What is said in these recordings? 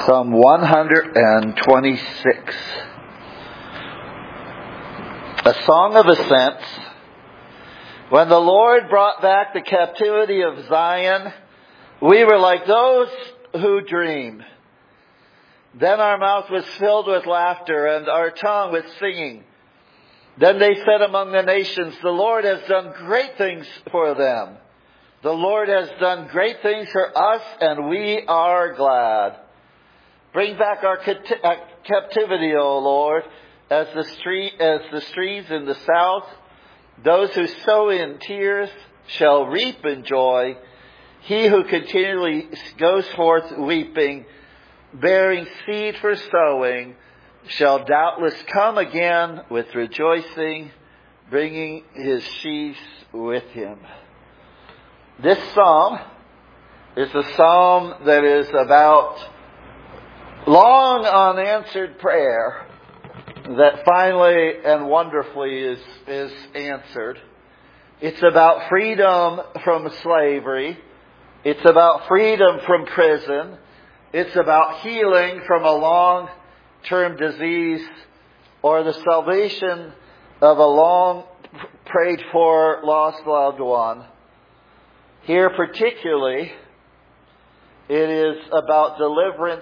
Psalm 126. A song of ascents. When the Lord brought back the captivity of Zion, we were like those who dream. Then our mouth was filled with laughter and our tongue with singing. Then they said among the nations, the Lord has done great things for them. The Lord has done great things for us, and we are glad. Bring back our captivity, O Lord, as the streams in the south. Those who sow in tears shall reap in joy. He who continually goes forth weeping, bearing seed for sowing, shall doubtless come again with rejoicing, bringing his sheaves with him. This psalm is a psalm that is about long unanswered prayer that finally and wonderfully is answered. It's about freedom from slavery. It's about freedom from prison. It's about healing from a long-term disease or the salvation of a long prayed for lost loved one. Here particularly, it is about deliverance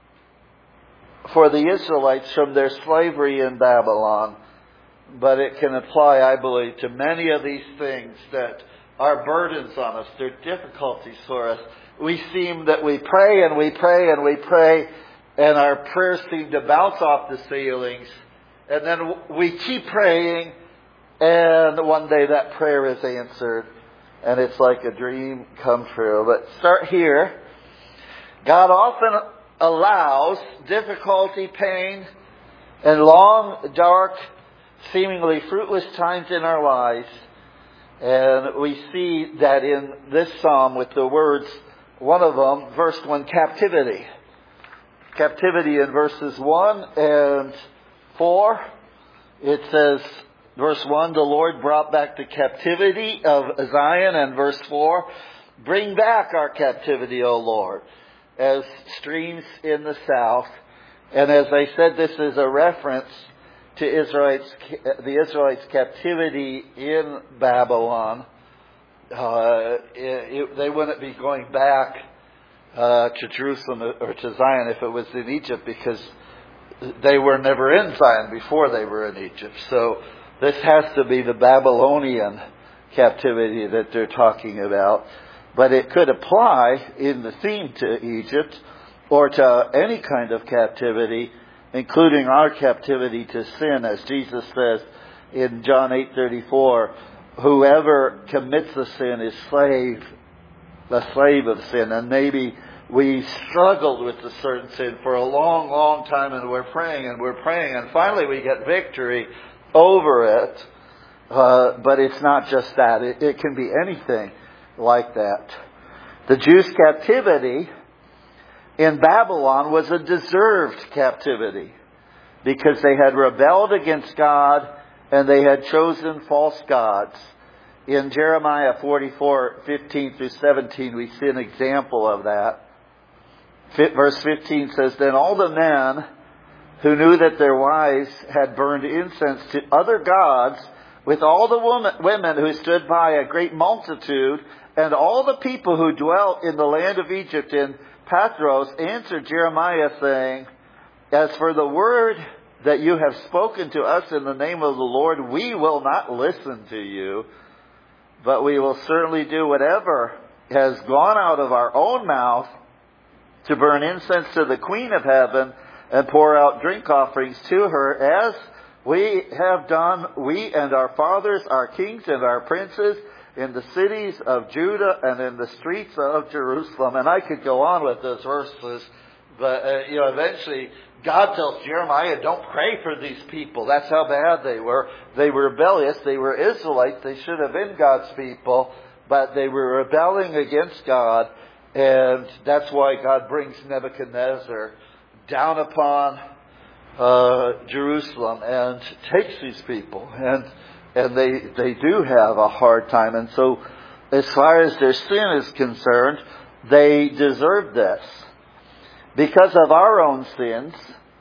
for the Israelites from their slavery in Babylon. But it can apply, I believe, to many of these things that are burdens on us. They're difficulties for us. We pray and we pray and we pray, and our prayers seem to bounce off the ceilings. And then we keep praying, and one day that prayer is answered. And it's like a dream come true. But start here. God often allows difficulty, pain, and long, dark, seemingly fruitless times in our lives. And we see that in this psalm with the words, one of them, verse 1, captivity. Captivity in verses 1 and 4. It says, verse 1, the Lord brought back the captivity of Zion. And verse 4, bring back our captivity, O Lord, as streams in the south. And as I said, this is a reference to the Israelites' captivity in Babylon. They wouldn't be going back to Jerusalem or to Zion if it was in Egypt, because they were never in Zion before they were in Egypt. So this has to be the Babylonian captivity that they're talking about. But it could apply in the theme to Egypt or to any kind of captivity, including our captivity to sin, as Jesus says in John 8:34, whoever commits a sin is a slave of sin. And maybe we struggled with a certain sin for a long, long time, and we're praying, and finally we get victory over it. But it's not just that. It can be anything like that. The Jews' captivity in Babylon was a deserved captivity, because they had rebelled against God and they had chosen false gods. In Jeremiah 44:15 through 17, we see an example of that. Verse 15 says, then all the men who knew that their wives had burned incense to other gods, with all the women who stood by, a great multitude, and all the people who dwelt in the land of Egypt in Pathros, answered Jeremiah, saying, as for the word that you have spoken to us in the name of the Lord, we will not listen to you, but we will certainly do whatever has gone out of our own mouth to burn incense to the Queen of Heaven and pour out drink offerings to her, as we have done, we and our fathers, our kings and our princes, in the cities of Judah and in the streets of Jerusalem. And I could go on with those verses, but eventually God tells Jeremiah, don't pray for these people. That's how bad they were. They were rebellious. They were Israelites. They should have been God's people, but they were rebelling against God. And that's why God brings Nebuchadnezzar down upon Jerusalem and takes these people. And they do have a hard time. And so as far as their sin is concerned, they deserve this. because of our own sins,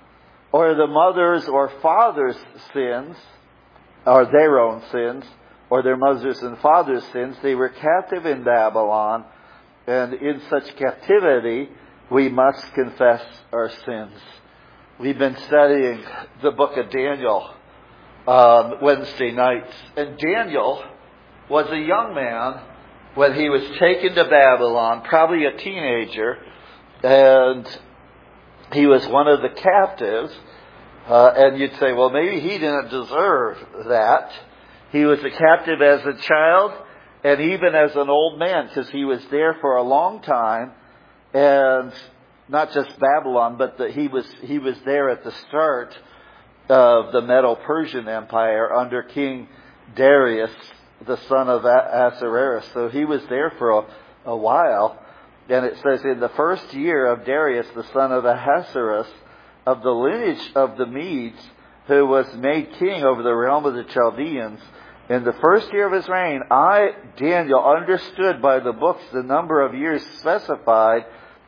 or the mother's or father's sins, or their own sins, or their mother's and father's sins. They were captive in Babylon, and in such captivity, we must confess our sins. We've been studying the book of Daniel on Wednesday nights, and Daniel was a young man when he was taken to Babylon, probably a teenager, and he was one of the captives. And you'd say, well, maybe he didn't deserve that. He was a captive as a child and even as an old man, because he was there for a long time. And not just Babylon, but he was there at the start of the Medo-Persian Empire under King Darius, the son of Ahasuerus. So he was there for a while. And it says, in the first year of Darius, the son of Ahasuerus, of the lineage of the Medes, who was made king over the realm of the Chaldeans, in the first year of his reign, I, Daniel, understood by the books the number of years specified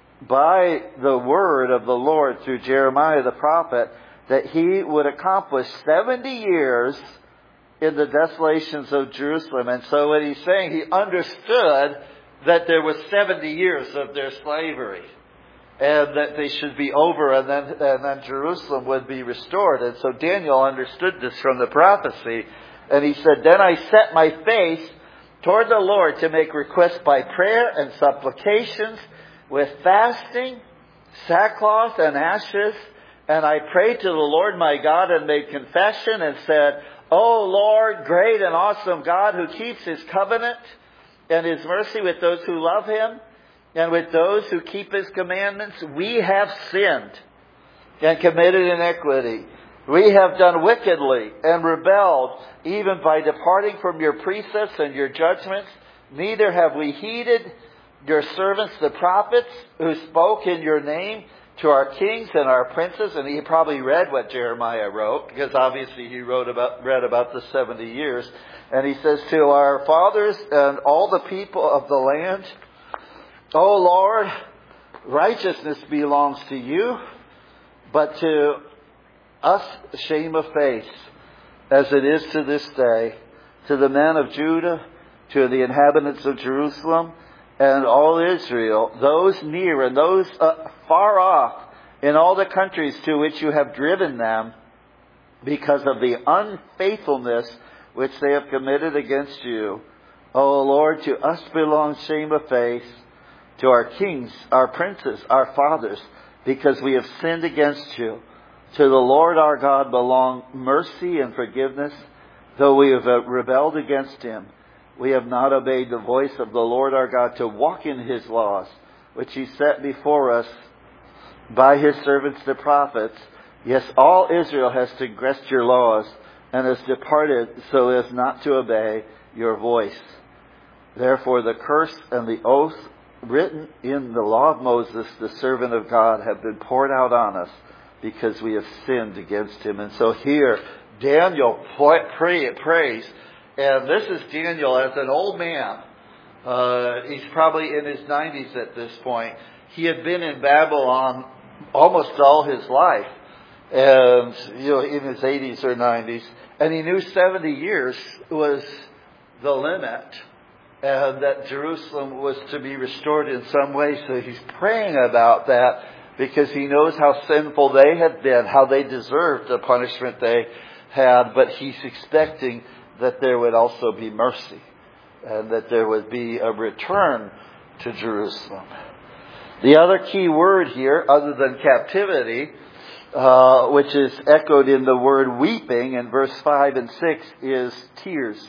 by the word of the Lord through Jeremiah the prophet, that he would accomplish 70 years in the desolations of Jerusalem. And so what he's saying, he understood that there was 70 years of their slavery, and that they should be over, and then Jerusalem would be restored. And so Daniel understood this from the prophecy. And he said, then I set my face toward the Lord to make requests by prayer and supplications with fasting, sackcloth, and ashes. And I prayed to the Lord my God and made confession and said, O Lord, great and awesome God, who keeps his covenant and his mercy with those who love him, and with those who keep his commandments, we have sinned and committed iniquity. We have done wickedly and rebelled, even by departing from your precepts and your judgments. Neither have we heeded your servants, the prophets, who spoke in your name to our kings and our princes. And he probably read what Jeremiah wrote, because obviously he read about the 70 years. And he says, to our fathers and all the people of the land, O Lord, righteousness belongs to you, but to us shame of face, as it is to this day, to the men of Judah, to the inhabitants of Jerusalem, and all Israel, those near and those far off, in all the countries to which you have driven them, because of the unfaithfulness which they have committed against you. O Lord, to us belongs shame of face, to our kings, our princes, our fathers, because we have sinned against you. To the Lord our God belong mercy and forgiveness, though we have rebelled against him. We have not obeyed the voice of the Lord our God to walk in his laws, which he set before us by his servants the prophets. Yes, all Israel has transgressed your laws and has departed so as not to obey your voice. Therefore the curse and the oath written in the law of Moses, the servant of God, have been poured out on us, because we have sinned against him. And so here, Daniel prays, and this is Daniel as an old man. He's probably in his 90s at this point. He had been in Babylon almost all his life, and in his 80s or 90s, and he knew 70 years was the limit, and that Jerusalem was to be restored in some way. So he's praying about that, because he knows how sinful they had been, how they deserved the punishment they had. But he's expecting that there would also be mercy, and that there would be a return to Jerusalem. The other key word here, other than captivity, which is echoed in the word weeping in verse 5 and 6, is tears.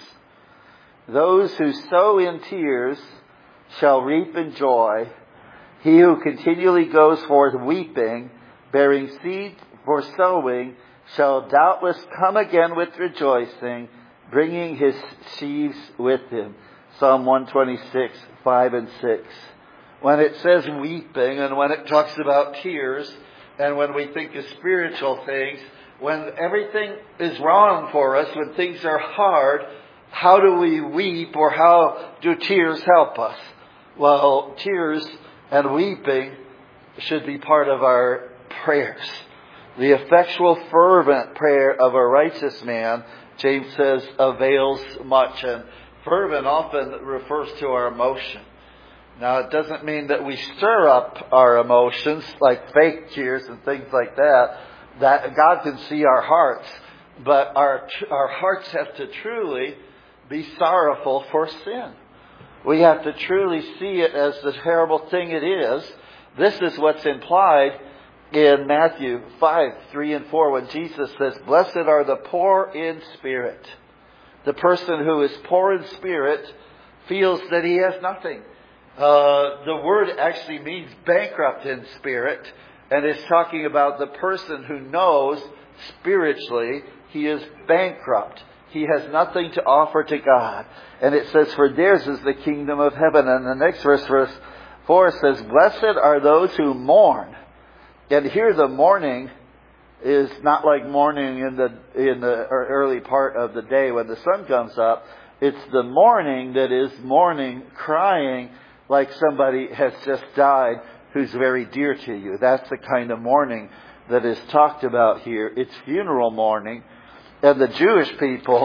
Those who sow in tears shall reap in joy. He who continually goes forth weeping, bearing seed for sowing, shall doubtless come again with rejoicing, bringing his sheaves with him. Psalm 126, 5 and 6. When it says weeping, and when it talks about tears, and when we think of spiritual things, when everything is wrong for us, when things are hard, how do we weep, or how do tears help us? Well, tears and weeping should be part of our prayers. The effectual, fervent prayer of a righteous man, James says, avails much. And fervent often refers to our emotion. Now, it doesn't mean that we stir up our emotions like fake tears and things like that. That God can see our hearts. But our hearts have to truly be sorrowful for sin. We have to truly see it as the terrible thing it is. This is what's implied in Matthew 5, 3 and 4 when Jesus says, "Blessed are the poor in spirit." The person who is poor in spirit feels that he has nothing. The word actually means bankrupt in spirit, and it's talking about the person who knows spiritually he is bankrupt. He has nothing to offer to God. And it says, "For theirs is the kingdom of heaven." And the next verse 4 says, "Blessed are those who mourn." And here the mourning is not like mourning in the early part of the day when the sun comes up. It's the mourning that is mourning, crying like somebody has just died who's very dear to you. That's the kind of mourning that is talked about here. It's funeral mourning. And the Jewish people,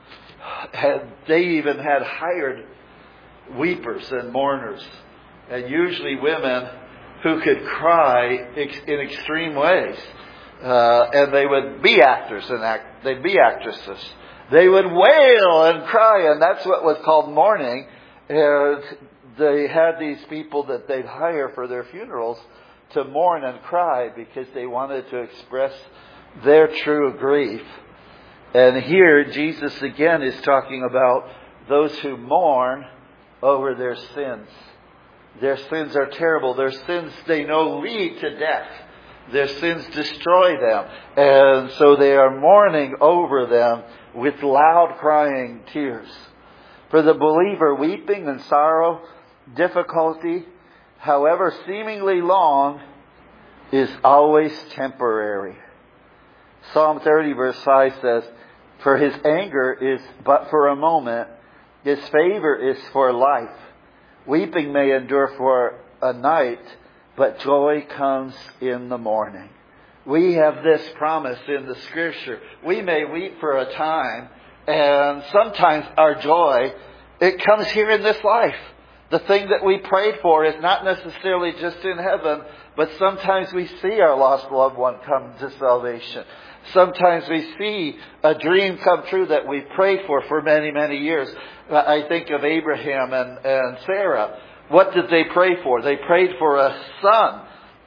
they even had hired weepers and mourners. And usually women who could cry in extreme ways. And they would be actors and they'd be actresses. They would wail and cry, and that's what was called mourning. And they had these people that they'd hire for their funerals to mourn and cry because they wanted to express their true grief. And here Jesus again is talking about those who mourn over their sins. Their sins are terrible. Their sins, they know, lead to death. Their sins destroy them. And so they are mourning over them with loud crying tears. For the believer, weeping and sorrow, difficulty, however seemingly long, is always temporary. Psalm 30 verse 5 says, "For his anger is but for a moment, his favor is for life. Weeping may endure for a night, but joy comes in the morning." We have this promise in the Scripture. We may weep for a time, and sometimes our joy, it comes here in this life. The thing that we prayed for is not necessarily just in heaven, but sometimes we see our lost loved one come to salvation. Sometimes we see a dream come true that we prayed for many, many years. I think of Abraham and Sarah. What did they pray for? They prayed for a son.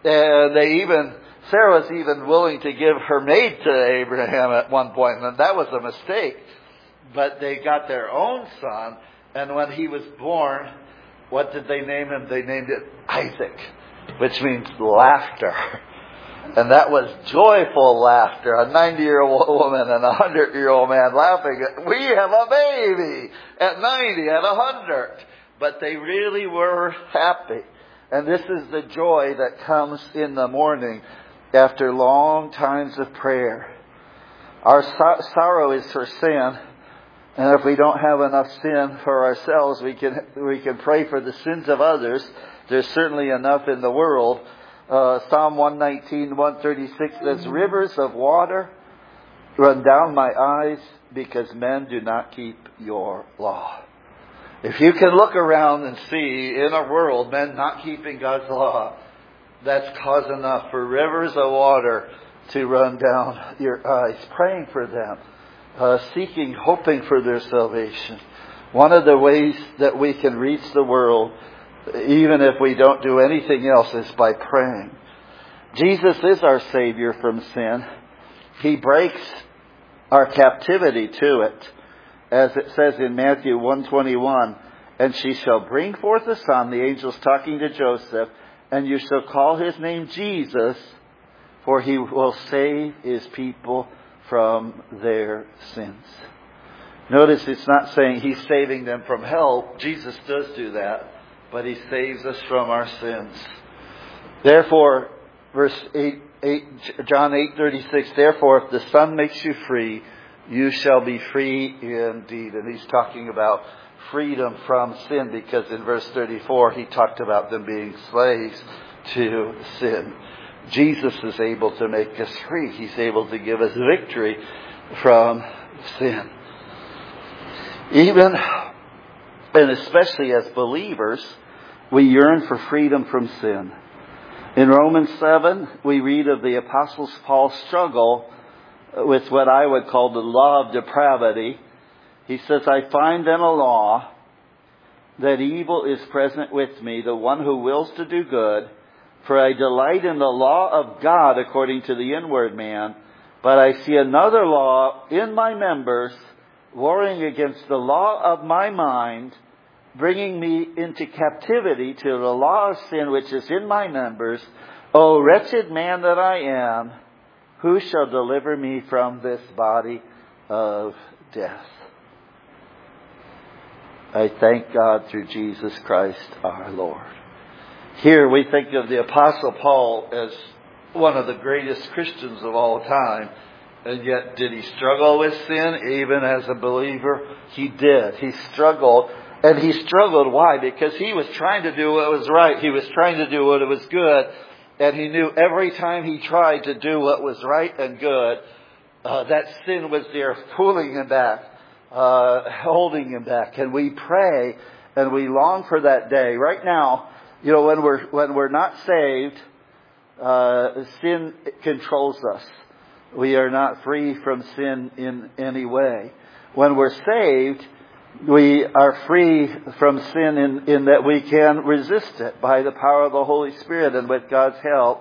And Sarah was even willing to give her maid to Abraham at one point. And that was a mistake. But they got their own son. And when he was born, what did they name him? They named it Isaac, which means laughter. And that was joyful laughter. A 90-year-old woman and a 100-year-old man laughing. We have a baby at 90, at 100. But they really were happy. And this is the joy that comes in the morning after long times of prayer. Our sorrow is for sin. And if we don't have enough sin for ourselves, we can pray for the sins of others. There's certainly enough in the world. Psalm 119, 136 says, "Rivers of water run down my eyes because men do not keep your law." If you can look around and see in our world men not keeping God's law, that's cause enough for rivers of water to run down your eyes. Praying for them, seeking, hoping for their salvation. One of the ways that we can reach the world, even if we don't do anything else, is by praying. Jesus is our Savior from sin. He breaks our captivity to it. As it says in Matthew 1:21, "And she shall bring forth a son," the angel's talking to Joseph, "and you shall call his name Jesus, for he will save his people from their sins." Notice it's not saying he's saving them from hell. Jesus does do that. But he saves us from our sins. Therefore, verse 8, John 8:36, "Therefore, if the Son makes you free, you shall be free indeed." And he's talking about freedom from sin, because in verse 34, he talked about them being slaves to sin. Jesus is able to make us free. He's able to give us victory from sin. Even and especially as believers, we yearn for freedom from sin. In Romans 7, we read of the Apostle Paul's struggle with what I would call the law of depravity. He says, I find then a law that evil is present with me, the one who wills to do good. For I delight in the law of God according to the inward man. But I see another law in my members, warring against the law of my mind, bringing me into captivity to the law of sin which is in my members. O wretched man that I am, who shall deliver me from this body of death? I thank God through Jesus Christ our Lord. Here we think of the Apostle Paul as one of the greatest Christians of all time. And yet, did he struggle with sin even as a believer? He did. He struggled. And he struggled. Why? Because he was trying to do what was right. He was trying to do what was good. And he knew every time he tried to do what was right and good, that sin was there pulling him back, holding him back. And we pray and we long for that day. Right now, when we're not saved, sin controls us. We are not free from sin in any way. When we're saved, we are free from sin in that we can resist it by the power of the Holy Spirit, and with God's help,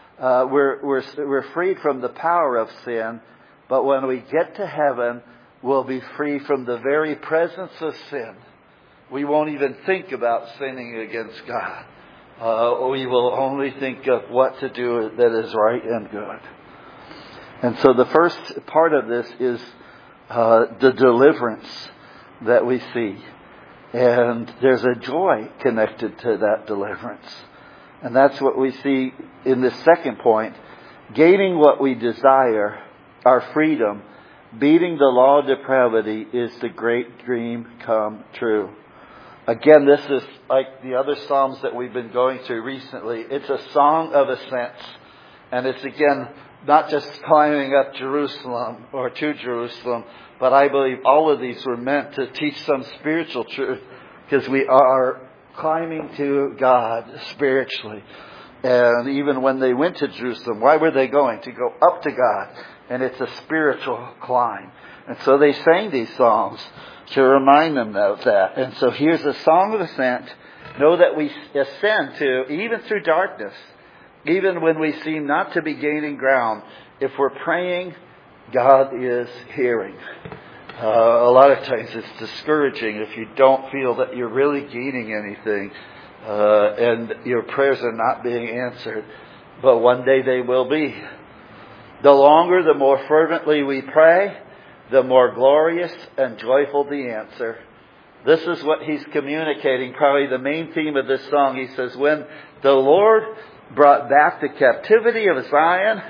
we're freed from the power of sin. But when we get to heaven, we'll be free from the very presence of sin. We won't even think about sinning against God. We will only think of what to do that is right and good. And so the first part of this is the deliverance that we see. And there's a joy connected to that deliverance. And that's what we see in this second point. Gaining what we desire, our freedom, beating the law of depravity is the great dream come true. Again, this is like the other Psalms that we've been going through recently. It's a song of ascents. And it's again, not just climbing up Jerusalem or to Jerusalem, but I believe all of these were meant to teach some spiritual truth, because we are climbing to God spiritually. And even when they went to Jerusalem, why were they going? To go up to God. And it's a spiritual climb. And so they sang these songs to remind them of that. And so here's a song of ascent. Know that we ascend to, even through darkness, even when we seem not to be gaining ground, if we're praying, God is hearing. A lot of times it's discouraging if you don't feel that you're really gaining anything and your prayers are not being answered. But one day they will be. The longer, the more fervently we pray, the more glorious and joyful the answer. This is what he's communicating, probably the main theme of this song. He says, when the Lord brought back the captivity of Zion,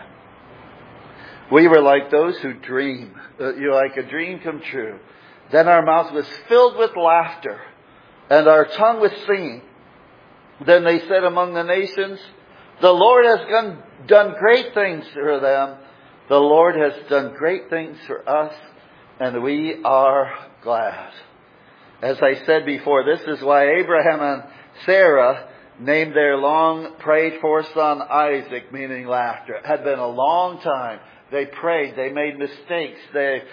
we were like those who dream. Like a dream come true. Then our mouth was filled with laughter, and our tongue with singing. Then they said among the nations, the Lord has done great things for them. The Lord has done great things for us, and we are glad. As I said before, this is why Abraham and Sarah named their long prayed for son Isaac, meaning laughter. It had been a long time. They prayed. They made mistakes. They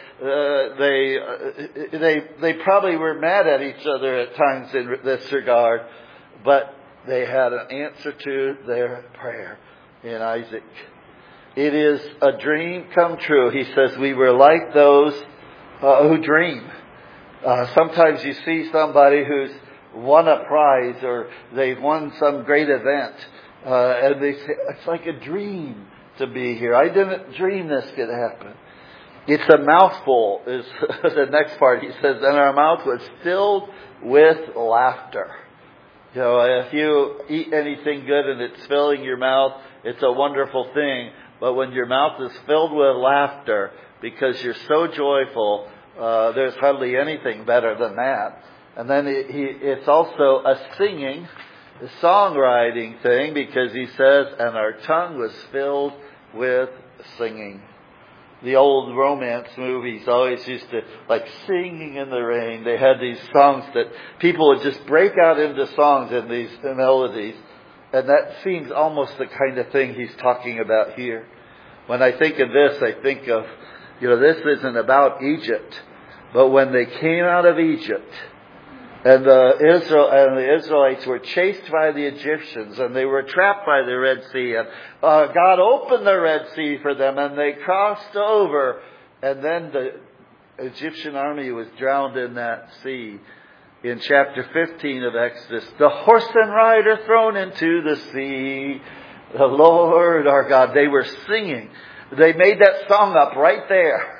probably were mad at each other at times in this regard, but they had an answer to their prayer in Isaac. It is a dream come true. He says we were like those who dream. Sometimes you see somebody who's won a prize or they've won some great event, and they say, it's like a dream to be here. I didn't dream this could happen. It's a mouthful is the next part. He says, and our mouth was filled with laughter. If you eat anything good and it's filling your mouth, it's a wonderful thing. But when your mouth is filled with laughter because you're so joyful, there's hardly anything better than that. And then it's also a singing. songwriting thing, because he says, and our tongue was filled with singing. The old romance movies always used to, like Singing in the Rain. They had these songs that people would just break out into songs in these melodies. And that seems almost the kind of thing he's talking about here. When I think of this, I think of, this isn't about Egypt. But when they came out of Egypt, and the Israelites were chased by the Egyptians, and they were trapped by the Red Sea, and God opened the Red Sea for them, and they crossed over, and then the Egyptian army was drowned in that sea. In chapter 15 of Exodus, the horse and rider thrown into the sea, the Lord our God. They were singing. They made that song up right there.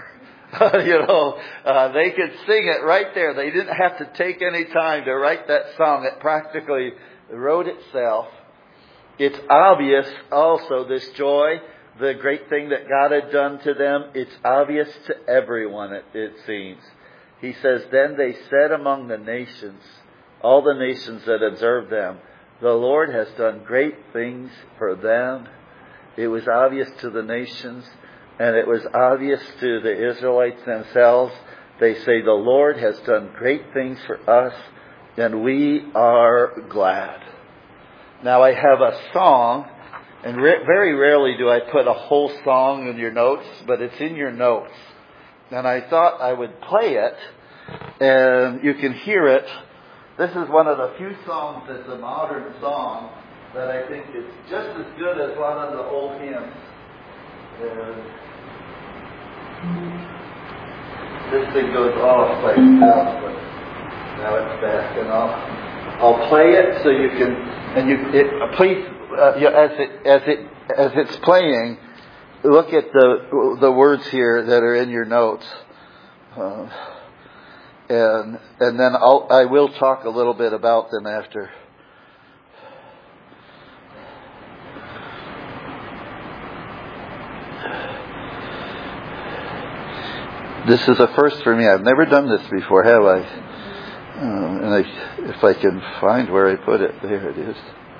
They could sing it right there. They didn't have to take any time to write that song. It practically wrote itself. It's obvious also, this joy, the great thing that God had done to them, it's obvious to everyone, it seems. He says, then they said among the nations, all the nations that observed them, the Lord has done great things for them. It was obvious to the nations. And it was obvious to the Israelites themselves. They say, the Lord has done great things for us, and we are glad. Now I have a song, and very rarely do I put a whole song in your notes, but it's in your notes. And I thought I would play it, and you can hear it. This is one of the few songs that's a modern song that I think is just as good as one of the old hymns. This thing goes off like that, but now it's back, and I'll play it so you can, and please, as it's playing, look at the words here that are in your notes, and then I will talk a little bit about them after. This is a first for me. I've never done this before, have I? If I can find where I put it. There it is.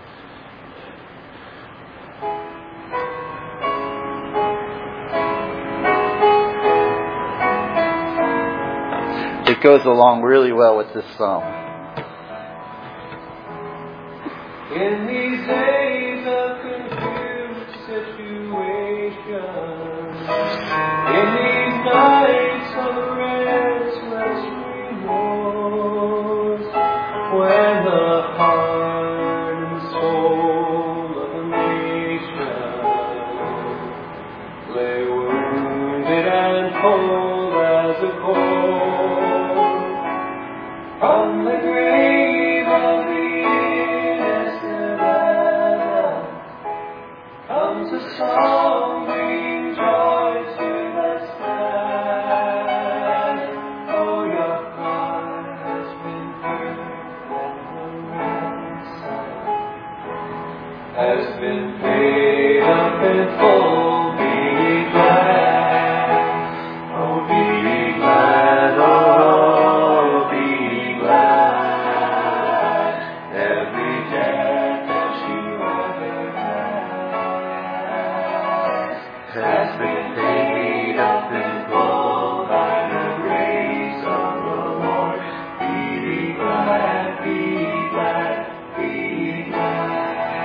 It goes along really well with this psalm. In these days of confused situations, in these nights of restless remorse, when the heart and soul of a nation lay wounded and cold as a corpse, from the grave of the innocent Adam comes a song bringing joy to the sad. Oh, your cry has been heard and the ransom has been paid up in full. Be glad, oh be glad, oh be glad. Every debt that you ever had has been paid up in full by the grace of the Lord. Be glad, be glad, be glad.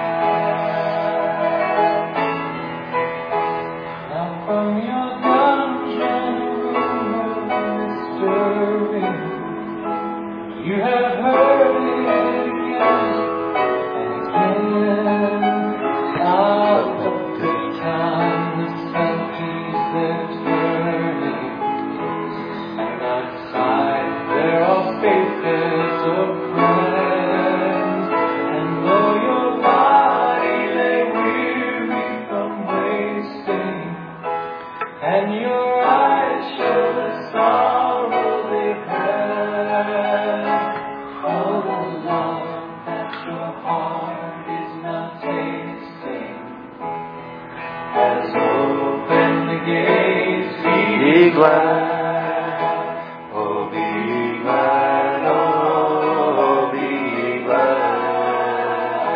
Now from your dungeon room is stirring, you have heard it again and again. Out of the town the sun keeps their turning, and outside there are faces of friends. And though your body lay weary from wasting, and your eyes show the sorrow they've had, oh, the love that your heart is now tasting has opened the gates. Be glad, oh be glad, oh be glad.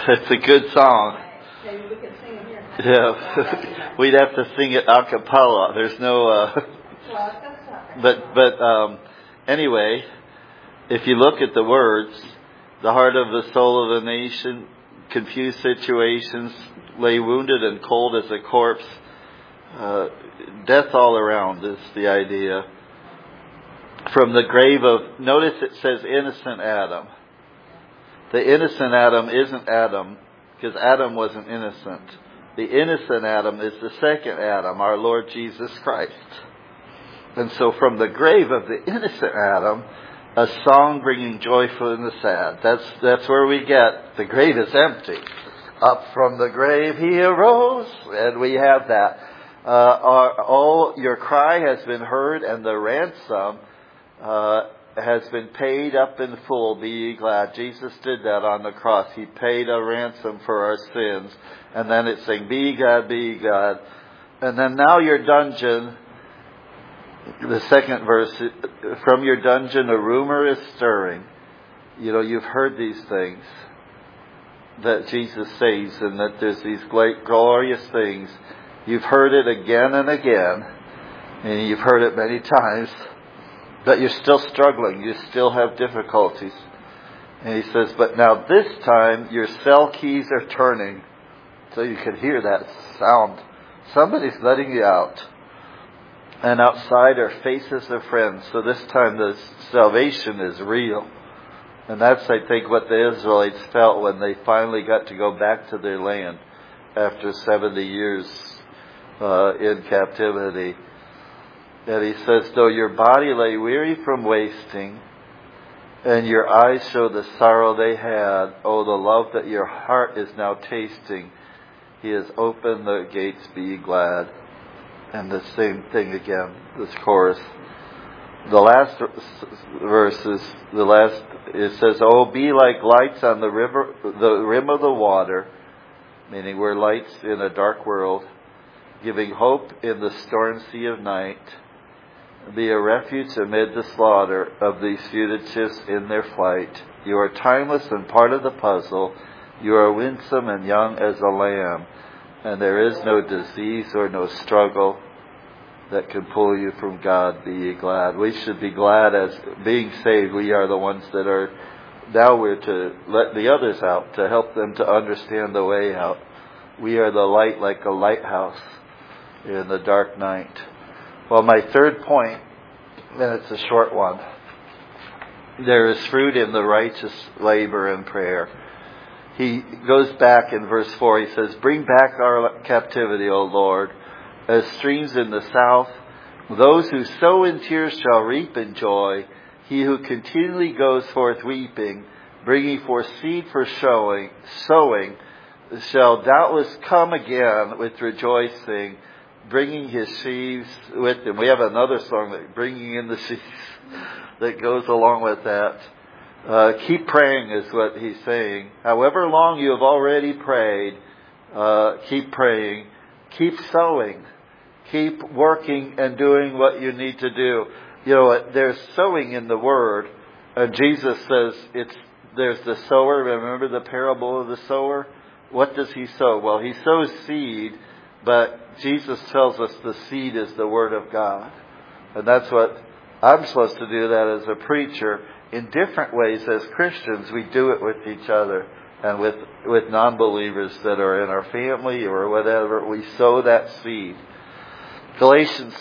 It's a good song. Maybe we can sing it here. Yeah, we'd have to sing it a cappella. There's no. But anyway, if you look at the words, the heart of the soul of the nation, confused situations, lay wounded and cold as a corpse. Death all around is the idea. From the grave of, notice it says innocent Adam. The innocent Adam isn't Adam, because Adam wasn't innocent. The innocent Adam is the second Adam, our Lord Jesus Christ. And so from the grave of the innocent Adam, a song bringing joy from the sad. That's where we get, the grave is empty. Up from the grave he arose, and we have that. All your cry has been heard, and the ransom has been paid up in full. Be ye glad. Jesus did that on the cross. He paid a ransom for our sins. And then it's saying, be ye glad, be ye glad. And then now your dungeon, the second verse, from your dungeon a rumor is stirring. You know, you've heard these things that Jesus says, and that there's these great glorious things. You've heard it again and again, and you've heard it many times, but you're still struggling. You still have difficulties. And he says, but now this time your cell keys are turning. So you can hear that sound. Somebody's letting you out. And outside are faces of friends. So this time the salvation is real. And that's, I think, what the Israelites felt when they finally got to go back to their land after 70 years in captivity. And he says, though your body lay weary from wasting, and your eyes show the sorrow they had, oh, the love that your heart is now tasting, he has opened the gates, be ye glad. And the same thing again, this chorus. The last verses, it says, oh, be like lights on the river, the rim of the water, meaning we're lights in a dark world, giving hope in the storm sea of night. Be a refuge amid the slaughter of these fugitives in their flight. You are timeless and part of the puzzle. You are winsome and young as a lamb. And there is no disease or no struggle that can pull you from God. Be ye glad. We should be glad as being saved. We are the ones that are, now we're to let the others out, to help them to understand the way out. We are the light like a lighthouse in the dark night. Well, my third point, and it's a short one. There is fruit in the righteous labor and prayer. He goes back in verse 4, he says, bring back our captivity, O Lord, as streams in the south. Those who sow in tears shall reap in joy. He who continually goes forth weeping, bringing forth seed for sowing, shall doubtless come again with rejoicing, bringing his sheaves with him. We have another song, that bringing in the sheaves, that goes along with that. Keep praying is what he's saying. However long you have already prayed, keep praying. Keep sowing. Keep working and doing what you need to do. You know, there's sowing in the Word. Jesus says there's the sower. Remember the parable of the sower? What does he sow? Well, he sows seed, but Jesus tells us the seed is the Word of God. And that's what I'm supposed to do, that as a preacher. In different ways as Christians, we do it with each other and with non-believers that are in our family or whatever. We sow that seed. Galatians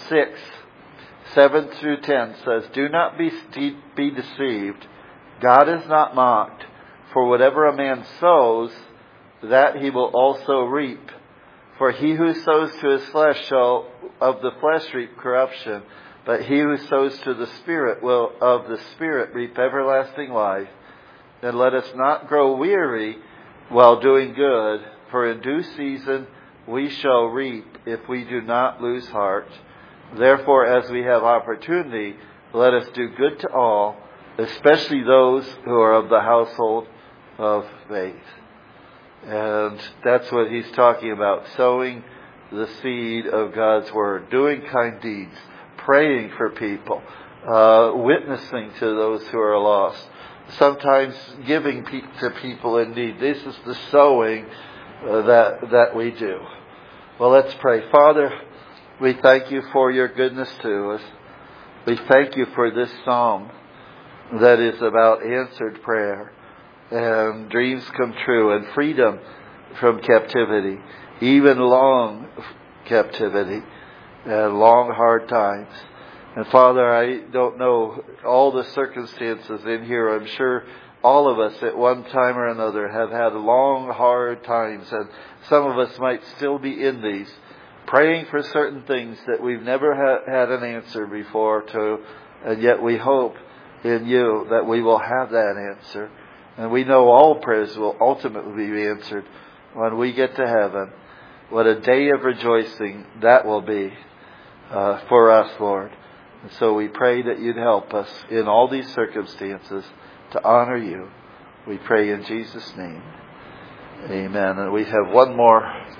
6:7-10 says, do not be deceived. God is not mocked. For whatever a man sows, that he will also reap. For he who sows to his flesh shall of the flesh reap corruption. But he who sows to the Spirit will of the Spirit reap everlasting life. And let us not grow weary while doing good, for in due season we shall reap if we do not lose heart. Therefore, as we have opportunity, let us do good to all, especially those who are of the household of faith. And that's what he's talking about, sowing the seed of God's Word, doing kind deeds, praying for people, witnessing to those who are lost. sometimes giving to people in need. This is the sowing that we do. Well, let's pray. Father, we thank you for your goodness to us. We thank you for this psalm that is about answered prayer and dreams come true and freedom from captivity, even long captivity and long hard times. And Father, I don't know all the circumstances in here. I'm sure all of us at one time or another have had long, hard times, and some of us might still be in these, praying for certain things that we've never had an answer before to, and yet we hope in you that we will have that answer. And we know all prayers will ultimately be answered when we get to heaven. What a day of rejoicing that will be for us, Lord. And so we pray that you'd help us in all these circumstances to honor you. We pray in Jesus' name. Amen. And we have one more